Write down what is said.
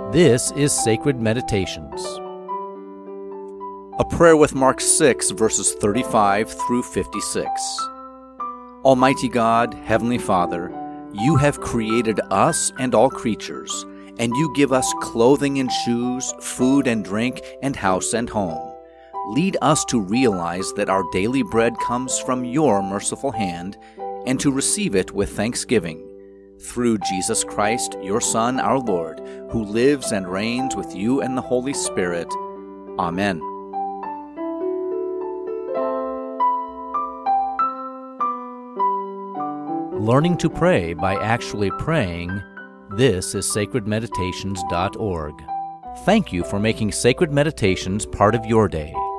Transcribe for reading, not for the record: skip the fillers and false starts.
This is Sacred Meditations. A prayer with Mark 6, verses 35 through 56. Almighty God, Heavenly Father, you have created us and all creatures, and you give us clothing and shoes, food and drink, and house and home. Lead us to realize that our daily bread comes from your merciful hand, and to receive it with thanksgiving. Through Jesus Christ, your Son, our Lord, who lives and reigns with you and the Holy Spirit. Amen. Learning to pray by actually praying. This is sacredmeditations.org. Thank you for making Sacred Meditations part of your day.